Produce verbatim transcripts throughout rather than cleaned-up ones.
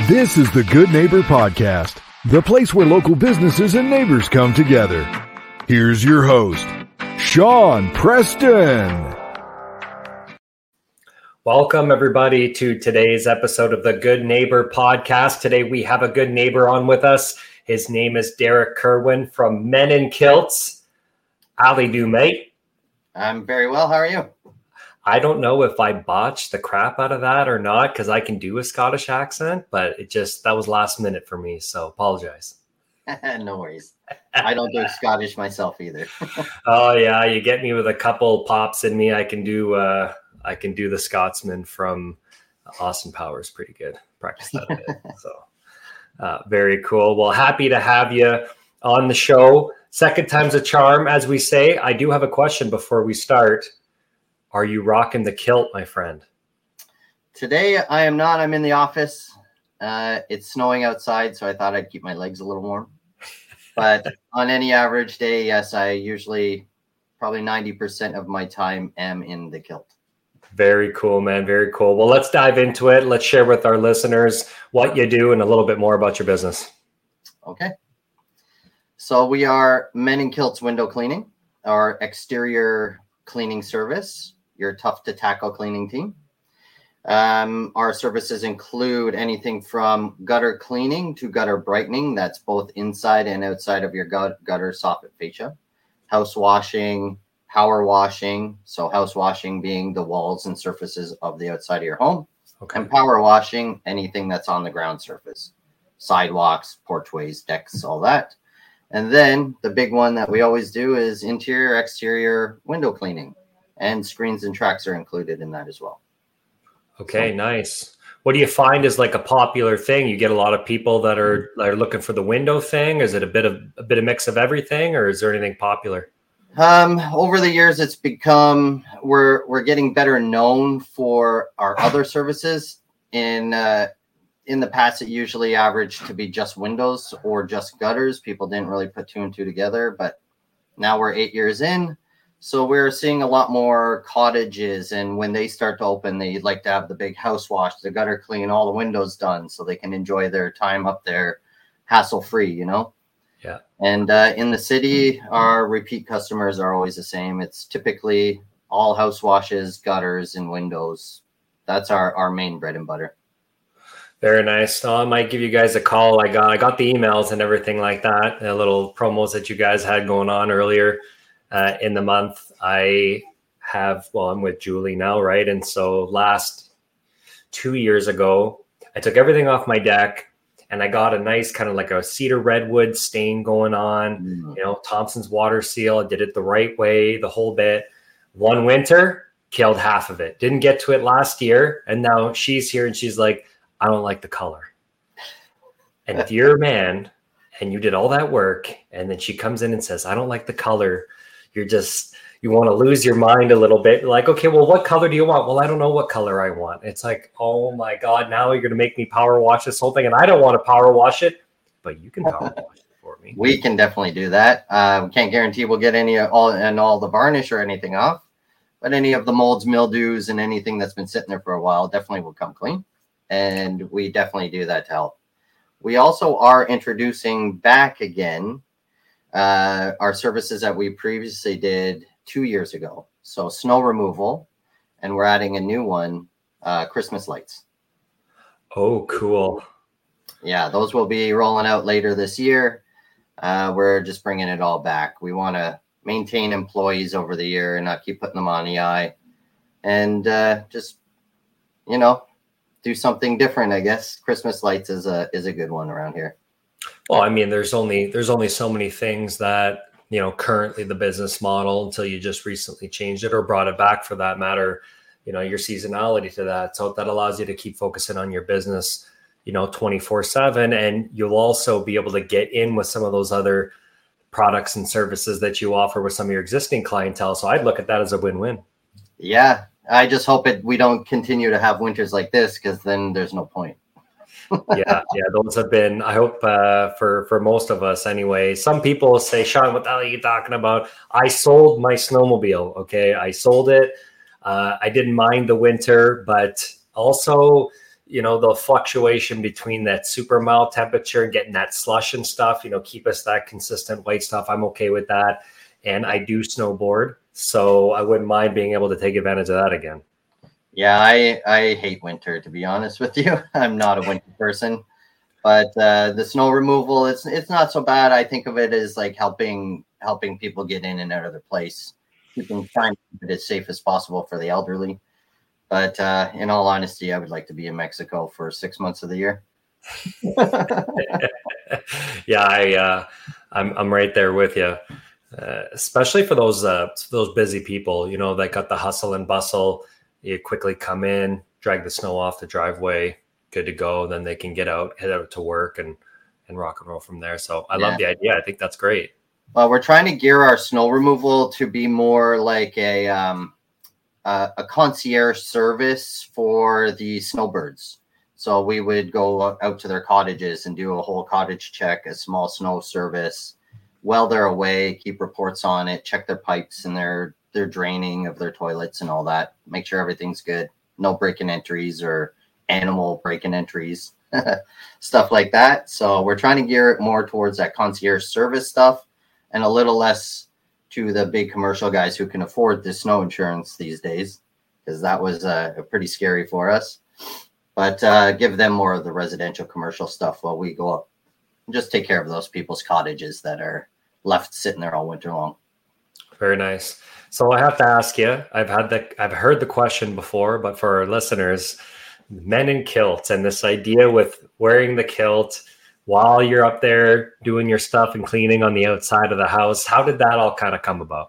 This is the Good Neighbor Podcast, the place where local businesses and neighbors come together. Here's your host, Sean Preston. Welcome, everybody, to today's episode of the Good Neighbor Podcast. Today, we have a good neighbor on with us. His name is Derek Kerwin from Men in Kilts. Howdy do, mate? I'm very well. How are you? I don't know if I botched the crap out of that or not, because I can do a Scottish accent, but it just, that was last minute for me, so apologize. No worries. I don't do Scottish myself either. Oh, yeah, you get me with a couple pops in me. I can do uh, I can do the Scotsman from Austin Powers pretty good. Practice that a bit. So uh, very cool. Well, happy to have you on the show. Second time's a charm, as we say. I do have a question before we start. Are you rocking the kilt, my friend? Today, I am not. I'm in the office. Uh, it's snowing outside, so I thought I'd keep my legs a little warm. But on any average day, yes, I usually probably ninety percent of my time am in the kilt. Very cool, man. Very cool. Well, let's dive into it. Let's share with our listeners what you do and a little bit more about your business. Okay. So we are Men in Kilts Window Cleaning, our exterior cleaning service. Your tough to tackle cleaning team. Um, our services include anything from gutter cleaning to gutter brightening. That's both inside and outside of your gut, gutter soffit fascia. House washing, power washing. So house washing being the walls and surfaces of the outside of your home. Okay. And power washing, anything that's on the ground surface. Sidewalks, porchways, decks, all that. And then the big one that we always do is interior, exterior window cleaning. And screens and tracks are included in that as well. Okay, so, nice. What do you find is like a popular thing? You get a lot of people that are, that are looking for the window thing. Is it a bit of a bit of mix of everything, or is there anything popular? Um, over the years, it's become we're we're getting better known for our other services. In uh, in the past, it usually averaged to be just windows or just gutters. People didn't really put two and two together, but now we're eight years in. So we're seeing a lot more cottages, and when they start to open, they like to have the big house wash, the gutter clean, all the windows done, so they can enjoy their time up there hassle-free, you know? Yeah. And uh, in the city, our repeat customers are always the same. It's typically all house washes, gutters, and windows. That's our, our main bread and butter. Very nice. So I might give you guys a call. I got I got the emails and everything like that, the little promos that you guys had going on earlier. Uh, in the month, I have, well, I'm with Julie now, right? And so last two years ago, I took everything off my deck and I got a nice kind of like a cedar redwood stain going on, mm. you know, Thompson's water seal. I did it the right way, the whole bit. One winter, killed half of it. Didn't get to it last year. And now she's here and she's like, I don't like the color. And if you're a man and you did all that work and then she comes in and says, I don't like the color, you're just, you want to lose your mind a little bit. Like, okay, well, what color do you want? Well, I don't know what color I want. It's like, oh my God, now you're going to make me power wash this whole thing. And I don't want to power wash it, but you can power wash it for me. We can definitely do that. Uh, we can't guarantee we'll get any all and all the varnish or anything off, but any of the molds, mildews, and anything that's been sitting there for a while definitely will come clean. And we definitely do that to help. We also are introducing back again Uh, our services that we previously did two years ago. So snow removal, and we're adding a new one, uh, Christmas lights. Oh, cool. Yeah, those will be rolling out later this year. Uh, we're just bringing it all back. We want to maintain employees over the year and not keep putting them on the eye. And uh, just, you know, do something different, I guess. Christmas lights is a is a good one around here. Well, I mean, there's only there's only so many things that, you know, currently the business model until you just recently changed it or brought it back for that matter, you know, your seasonality to that. So that allows you to keep focusing on your business, you know, twenty-four seven. And you'll also be able to get in with some of those other products and services that you offer with some of your existing clientele. So I'd look at that as a win-win. Yeah, I just hope it we don't continue to have winters like this, because then there's no point. yeah, yeah, those have been, I hope uh, for, for most of us anyway. Some people say, Sean, what the hell are you talking about? I sold my snowmobile, okay? I sold it. Uh, I didn't mind the winter, but also you know, the fluctuation between that super mild temperature and getting that slush and stuff, you know, keep us that consistent white stuff. I'm okay with that. And I do snowboard, so I wouldn't mind being able to take advantage of that again. Yeah, I, I hate winter, to be honest with you. I'm not a winter person, but uh, the snow removal, it's it's not so bad. I think of it as like helping helping people get in and out of their place, keeping trying to keep it as safe as possible for the elderly. But uh, in all honesty, I would like to be in Mexico for six months of the year. yeah, I uh, I'm I'm right there with you. Uh, especially for those uh, those busy people, you know, that got the hustle and bustle. You quickly come in, drag the snow off the driveway, good to go. Then they can get out, head out to work, and and rock and roll from there. So I yeah. love the idea. I think that's great. Well, we're trying to gear our snow removal to be more like a um, uh, a concierge service for the snowbirds. So we would go out to their cottages and do a whole cottage check, a small snow service, while they're away, keep reports on it, check their pipes and their their draining of their toilets and all that. Make sure everything's good. No break-in entries or animal break-in entries, stuff like that. So we're trying to gear it more towards that concierge service stuff and a little less to the big commercial guys who can afford the snow insurance these days, because that was uh, pretty scary for us. But uh, give them more of the residential commercial stuff while we go up and just take care of those people's cottages that are left sitting there all winter long. Very nice. So I have to ask you, I've had the, I've heard the question before, but for our listeners, men in kilts and this idea with wearing the kilt while you're up there doing your stuff and cleaning on the outside of the house, how did that all kind of come about?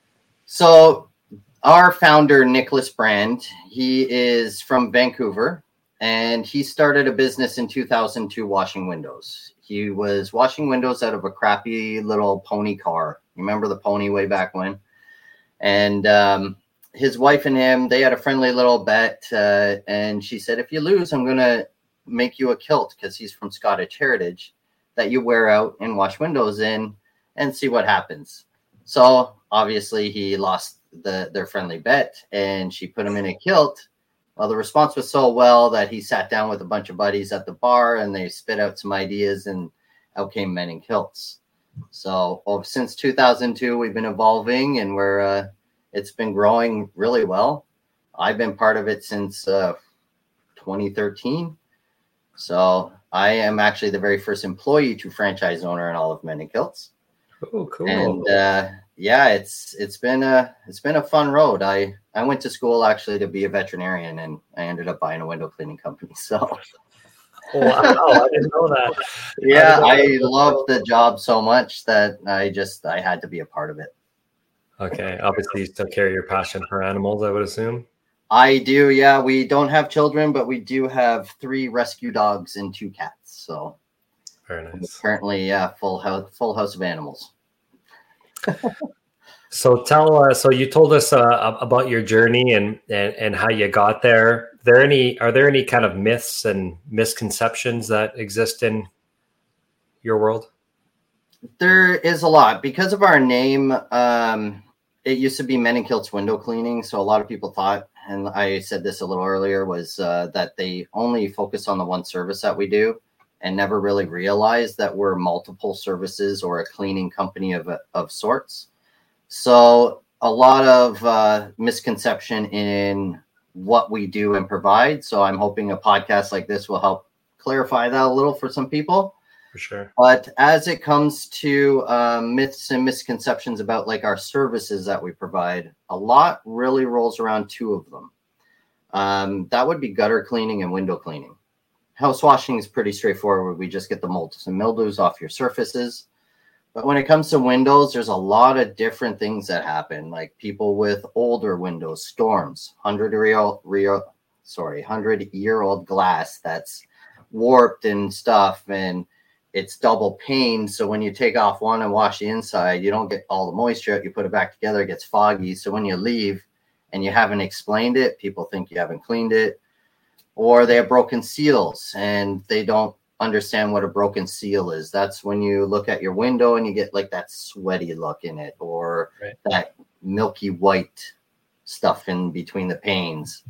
So our founder, Nicholas Brand, he is from Vancouver, and he started a business in two thousand two washing windows. He was washing windows out of a crappy little pony car. You remember the pony way back when? And um, his wife and him, they had a friendly little bet. Uh, and she said, if you lose, I'm going to make you a kilt, because he's from Scottish heritage, that you wear out and wash windows in and see what happens. So obviously he lost the their friendly bet, and she put him in a kilt. Well, the response was so well that he sat down with a bunch of buddies at the bar and they spit out some ideas, and out came Men in Kilts. So well, since two thousand two, we've been evolving, and we're uh, it's been growing really well. I've been part of it since uh, twenty thirteen. So I am actually the very first employee to franchise owner in all of Men in Kilts. Oh, cool. And uh, yeah, it's it's been a it's been a fun road. I I went to school actually to be a veterinarian, and I ended up buying a window cleaning company. So. Wow, I didn't know that. Yeah, I, I loved the job so much that I just I had to be a part of it. Okay, obviously you still carry your passion for animals, I would assume. I do, yeah. We don't have children, but we do have three rescue dogs and two cats. So very nice. Currently, yeah, full house, full house of animals. So tell us. Uh, so you told us uh, about your journey and, and and how you got there. There any are there any kind of myths and misconceptions that exist in your world? There is a lot because of our name. Um, it used to be Men in Kilts Window Cleaning, so a lot of people thought, and I said this a little earlier, was uh, that they only focus on the one service that we do, and never really realized that we're multiple services or a cleaning company of of sorts. So a lot of uh, misconception in what we do and provide. So I'm hoping a podcast like this will help clarify that a little for some people. For sure. But as it comes to um, myths and misconceptions about like our services that we provide, a lot really rolls around two of them. Um, that would be gutter cleaning and window cleaning. House washing is pretty straightforward. We just get the molds and mildews off your surfaces. But when it comes to windows, there's a lot of different things that happen, like people with older windows, storms, hundred real, real, sorry, hundred year old glass that's warped and stuff, and it's double pane. So when you take off one and wash the inside, you don't get all the moisture out. You put it back together, it gets foggy. So when you leave and you haven't explained it, people think you haven't cleaned it. Or they have broken seals and they don't understand what a broken seal is. That's when you look at your window and you get like that sweaty look in it, or right. that milky white stuff in between the panes.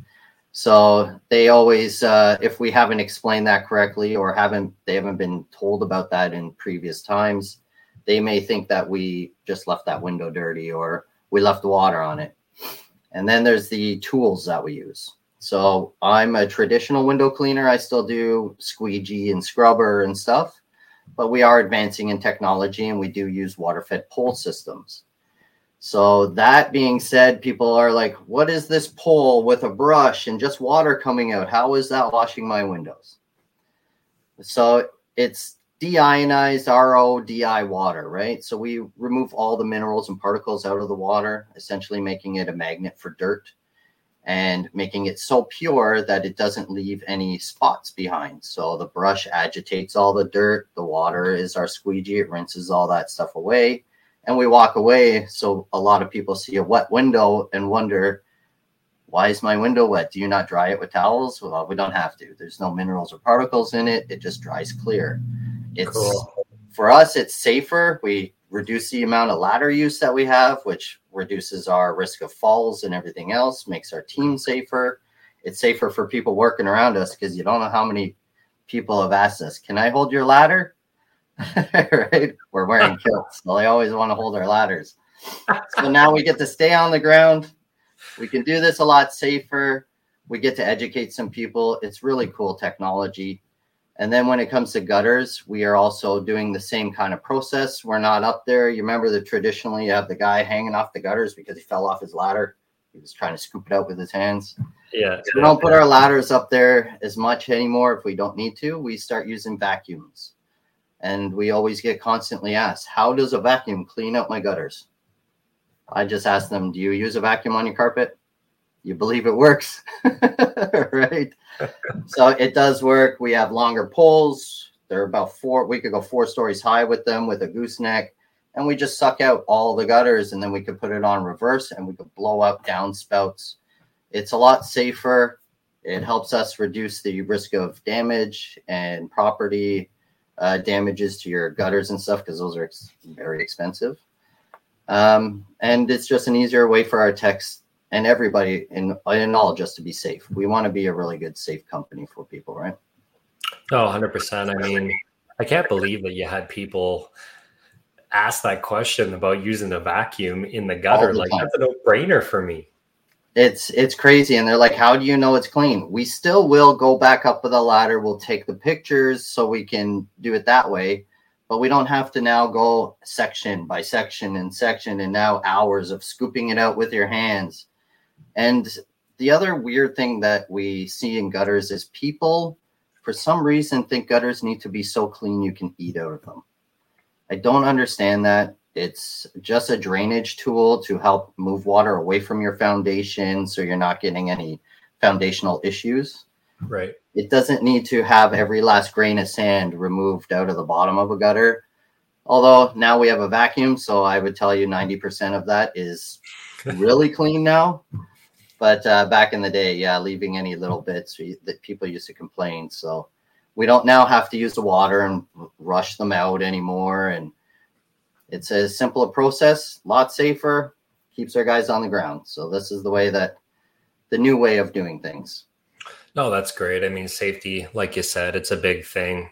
So they always, uh, if we haven't explained that correctly or haven't, they haven't been told about that in previous times, they may think that we just left that window dirty or we left water on it. And then there's the tools that we use. So I'm a traditional window cleaner. I still do squeegee and scrubber and stuff, but we are advancing in technology and we do use water-fed pole systems. So that being said, people are like, what is this pole with a brush and just water coming out? How is that washing my windows? So it's deionized R O D I water, right? So we remove all the minerals and particles out of the water, essentially making it a magnet for dirt and making it so pure that it doesn't leave any spots behind. So the brush agitates all the dirt. The water is our squeegee. It rinses all that stuff away. And we walk away. So a lot of people see a wet window and wonder, why is my window wet? Do you not dry it with towels? Well, we don't have to. There's no minerals or particles in it. It just dries clear. It's cool. For us, it's safer. We reduce the amount of ladder use that we have, which reduces our risk of falls and everything else, makes our team safer. It's safer for people working around us because you don't know how many people have asked us, can I hold your ladder? Right? We're wearing kilts, so they always want to hold our ladders. So now we get to stay on the ground. We can do this a lot safer. We get to educate some people. It's really cool technology. And then when it comes to gutters, we are also doing the same kind of process. We're not up there. You remember that traditionally you have the guy hanging off the gutters because he fell off his ladder. He was trying to scoop it out with his hands. Yeah. So we don't put our ladders up there as much anymore if we don't need to. We start using vacuums. And we always get constantly asked, how does a vacuum clean up my gutters? I just ask them, do you use a vacuum on your carpet? You believe it works, right? So it does work. We have longer poles. They're about four. We could go four stories high with them with a gooseneck. And we just suck out all the gutters. And then we could put it on reverse and we could blow up downspouts. It's a lot safer. It helps us reduce the risk of damage and property Uh, damages to your gutters and stuff because those are ex- very expensive. Um, and it's just an easier way for our techs and everybody in, in all just to be safe. We want to be a really good, safe company for people, right? Oh, one hundred percent. I mean, I can't believe that you had people ask that question about using the vacuum in the gutter. The like, time. That's a no-brainer for me. It's it's crazy. And they're like, how do you know it's clean? We still will go back up with a ladder. We'll take the pictures so we can do it that way. But we don't have to now go section by section and section and now hours of scooping it out with your hands. And the other weird thing that we see in gutters is people, for some reason, think gutters need to be so clean you can eat out of them. I don't understand that. It's just a drainage tool to help move water away from your foundation so you're not getting any foundational issues. Right. It doesn't need to have every last grain of sand removed out of the bottom of a gutter. Although now we have a vacuum, so I would tell you ninety percent of that is really clean now. But uh, back in the day, yeah, leaving any little bits that people used to complain. So we don't now have to use the water and rush them out anymore. And it's a simpler process, a lot safer, keeps our guys on the ground. So this is the way that the new way of doing things. No, that's great. I mean, safety, like you said, it's a big thing.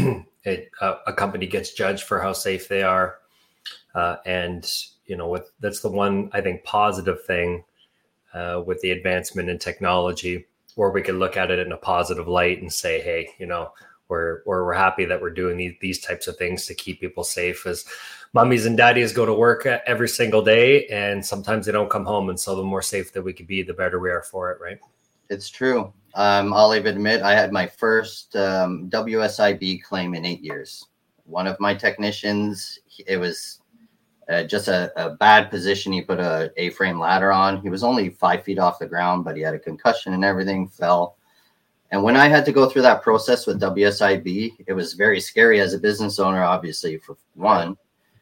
it uh, a company gets judged for how safe they are. Uh, and, you know, with that's the one, I think, positive thing uh, with the advancement in technology, where we can look at it in a positive light and say, hey, you know, we're, we're, we're happy that we're doing these, these types of things to keep people safe. As mummies and daddies go to work every single day, and sometimes they don't come home. And so the more safe that we can be, the better we are for it, right? It's true. Um, I'll even admit I had my first um, W S I B claim in eight years. One of my technicians, it was uh, just a, a bad position. He put a A-frame ladder on. He was only five feet off the ground, but he had a concussion and everything, fell. And when I had to go through that process with W S I B, it was very scary as a business owner, obviously, for one.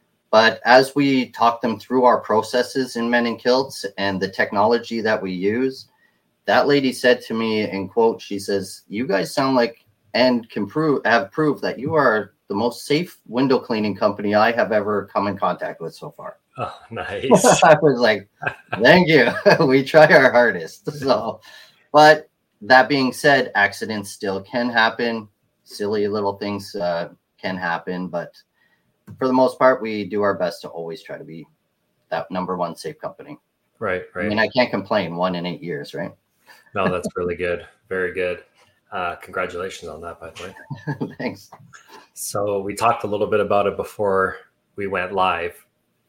But as we talked them through our processes in Men in Kilts and the technology that we use, that lady said to me in quote, she says, you guys sound like and can prove have proved that you are the most safe window cleaning company I have ever come in contact with so far. Oh, nice. I was like, thank you. We try our hardest. So, but that being said, accidents still can happen. Silly little things uh, can happen, but for the most part, we do our best to always try to be that number one safe company. Right, right. I mean, I can't complain. One in eight years, right? No, that's really good. Very good. Uh, congratulations on that, by the way. Thanks. So we talked a little bit about it before we went live.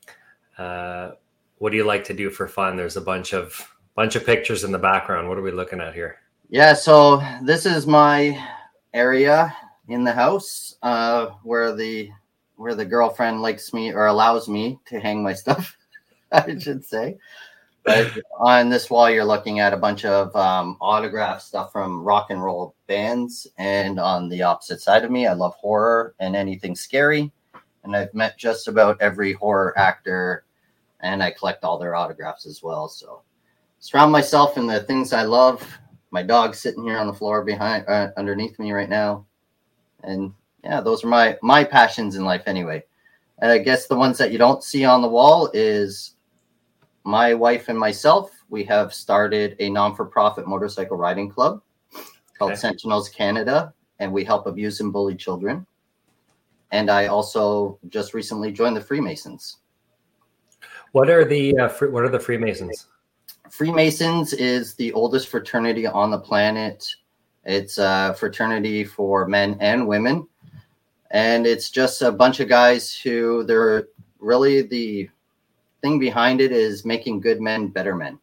Uh, what do you like to do for fun? There's a bunch of bunch of pictures in the background. What are we looking at here? Yeah, so this is my area in the house uh, where the where the girlfriend likes me or allows me to hang my stuff, I should say. But on this wall, you're looking at a bunch of um, autograph stuff from rock and roll bands. And on the opposite side of me, I love horror and anything scary. And I've met just about every horror actor, and I collect all their autographs as well. So surround myself in the things I love. My dog's sitting here on the floor behind, uh, underneath me right now. And yeah, those are my, my passions in life anyway. And I guess the ones that you don't see on the wall is my wife and myself. We have started a non-for-profit motorcycle riding club called Okay. Sentinels Canada, and we help abuse and bully children. And I also just recently joined the Freemasons. What are the uh, fr- what are the Freemasons? Freemasons is the oldest fraternity on the planet. It's a fraternity for men and women. And it's just a bunch of guys who they're really the thing behind it is making good men better men.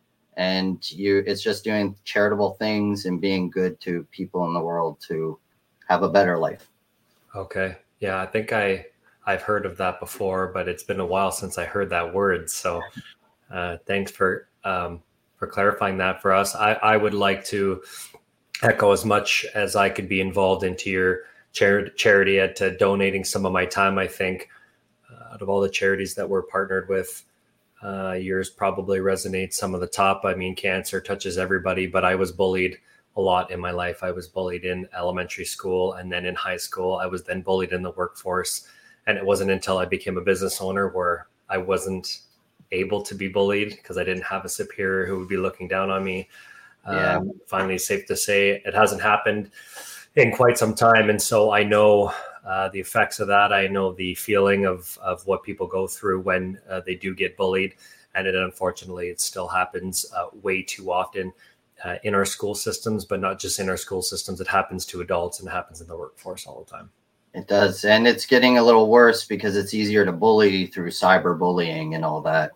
And you it's just doing charitable things and being good to people in the world to have a better life. Okay. Yeah, I think I I've heard of that before, but it's been a while since I heard that word. So uh, thanks for um, for clarifying that for us. I, I would like to echo as much as I could be involved into your char- charity at uh, donating some of my time. I think uh, out of all the charities that we're partnered with, uh, yours probably resonates some of the top. I mean, cancer touches everybody, but I was bullied a lot in my life. I was bullied in elementary school and then in high school. I was then bullied in the workforce. And it wasn't until I became a business owner where I wasn't able to be bullied because I didn't have a superior who would be looking down on me. Yeah. Um, finally, safe to say it hasn't happened in quite some time. And so I know uh, the effects of that. I know the feeling of, of what people go through when uh, they do get bullied. And it unfortunately, it still happens uh, way too often uh, in our school systems, but not just in our school systems. It happens to adults and happens in the workforce all the time. It does. And it's getting a little worse because it's easier to bully through cyberbullying and all that.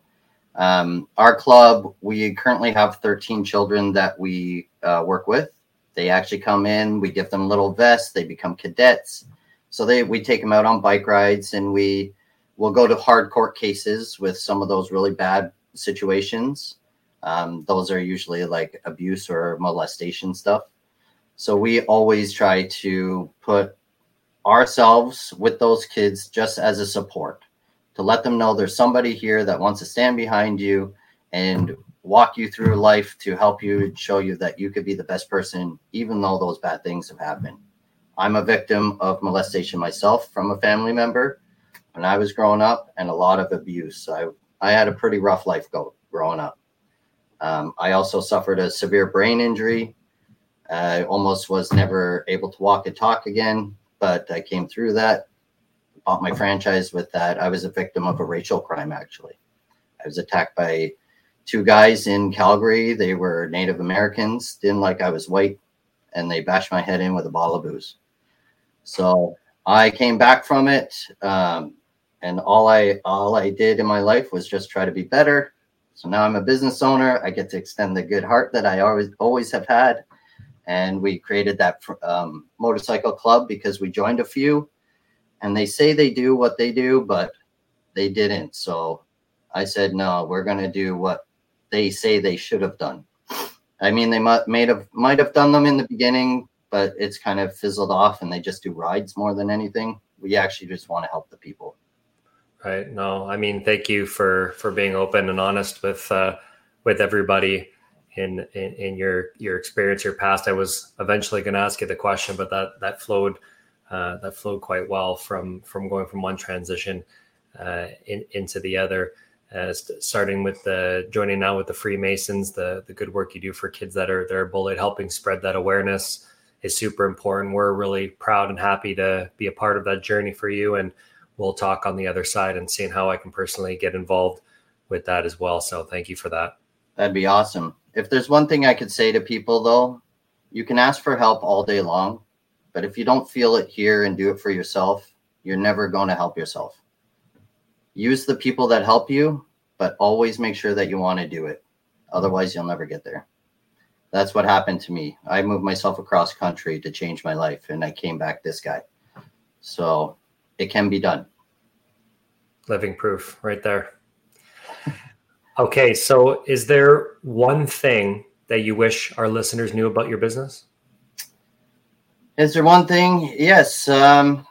Um, our club, we currently have thirteen children that we uh, work with. They actually come in, we give them little vests, they become cadets. So they we take them out on bike rides, and we will go to hard court cases with some of those really bad situations. Um, those are usually like abuse or molestation stuff. So we always try to put ourselves with those kids just as a support, to let them know there's somebody here that wants to stand behind you and walk you through life to help you and show you that you could be the best person, even though those bad things have happened. I'm a victim of molestation myself from a family member when I was growing up, and a lot of abuse. I, I had a pretty rough life go, growing up. Um, I also suffered a severe brain injury. I almost was never able to walk and talk again, but I came through that. Bought my franchise with that. I was a victim of a racial crime, actually. I was attacked by two guys in Calgary. They were Native Americans, didn't like I was white, and they bashed my head in with a bottle of booze. So I came back from it, um, and all I all I did in my life was just try to be better. So now I'm a business owner. I get to extend the good heart that I always always have had. And we created that um, motorcycle club because we joined a few. And they say they do what they do, but they didn't. So I said, no, we're going to do what they say they should have done. I mean, they might, might have might have done them in the beginning, but it's kind of fizzled off, and they just do rides more than anything. We actually just want to help the people. Right. No, I mean, thank you for, for being open and honest with, uh, with everybody in, in, in your, your experience, your past. I was eventually going to ask you the question, but that, that flowed Uh, that flowed quite well from from going from one transition uh, in, into the other. uh, starting with the joining now with the Freemasons, the the good work you do for kids that are that are bullied, helping spread that awareness is super important. We're really proud and happy to be a part of that journey for you, and we'll talk on the other side and seeing how I can personally get involved with that as well. So thank you for that. That'd be awesome. If there's one thing I could say to people, though, you can ask for help all day long, but if you don't feel it here and do it for yourself, you're never going to help yourself. Use the people that help you, but always make sure that you want to do it. Otherwise, you'll never get there. That's what happened to me. I moved myself across country to change my life, and I came back this guy. So it can be done. Living proof right there. Okay, so is there one thing that you wish our listeners knew about your business? Is there one thing? Yes. Um,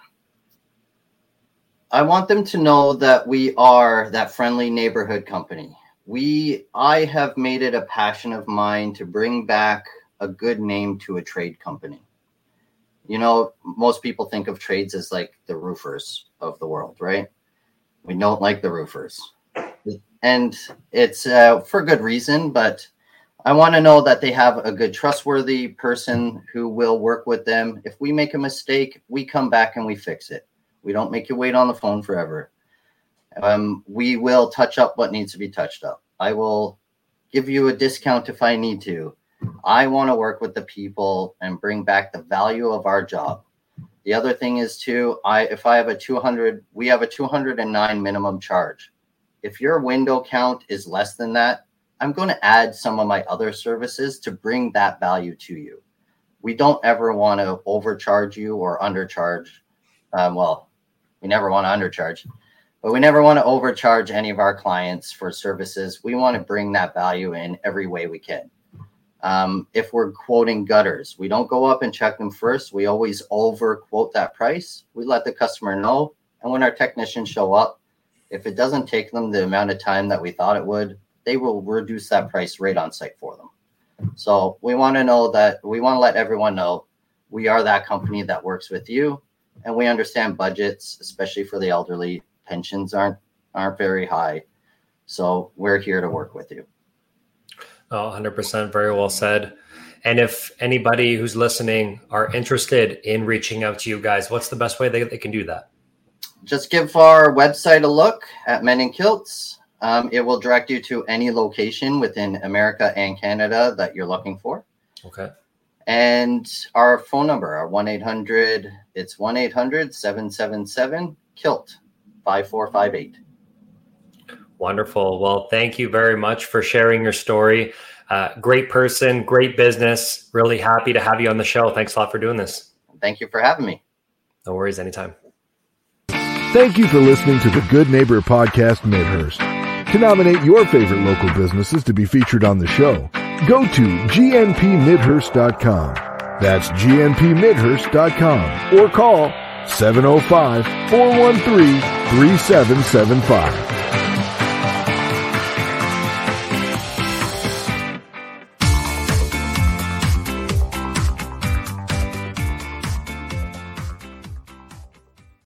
I want them to know that we are that friendly neighborhood company. We, I have made it a passion of mine to bring back a good name to a trade company. You know, most people think of trades as like the roofers of the world, right? We don't like the roofers. And it's uh, for good reason, but I want to know that they have a good, trustworthy person who will work with them. If we make a mistake, we come back and we fix it. We don't make you wait on the phone forever. Um, we will touch up what needs to be touched up. I will give you a discount if I need to. I want to work with the people and bring back the value of our job. The other thing is too, I if I have a two hundred, we have a two hundred nine minimum charge. If your window count is less than that, I'm going to add some of my other services to bring that value to you. We don't ever want to overcharge you or undercharge. Um, well, we never want to undercharge, but we never want to overcharge any of our clients for services. We want to bring that value in every way we can. Um, if we're quoting gutters, we don't go up and check them first. We always over quote that price. We let the customer know. And when our technicians show up, if it doesn't take them the amount of time that we thought it would, they will reduce that price right on site for them. So we want to know that we want to let everyone know we are that company that works with you, and we understand budgets, especially for the elderly. Pensions aren't aren't very high. So we're here to work with you. Oh, one hundred percent. Very well said. And if anybody who's listening are interested in reaching out to you guys, what's the best way they, they can do that? Just give our website a look at Men in Kilts. Um, it will direct you to any location within America and Canada that you're looking for. Okay. And our phone number, our one eight hundred, it's one eight hundred seven seven seven kilt five four five eight. Wonderful. Well, thank you very much for sharing your story. Uh, great person, great business. Really happy to have you on the show. Thanks a lot for doing this. Thank you for having me. No worries, anytime. Thank you for listening to the Good Neighbor Podcast Midhurst. To nominate your favorite local businesses to be featured on the show, go to G N P midhurst dot com. That's G N P midhurst dot com or call seven oh five, four one three, three seven seven five.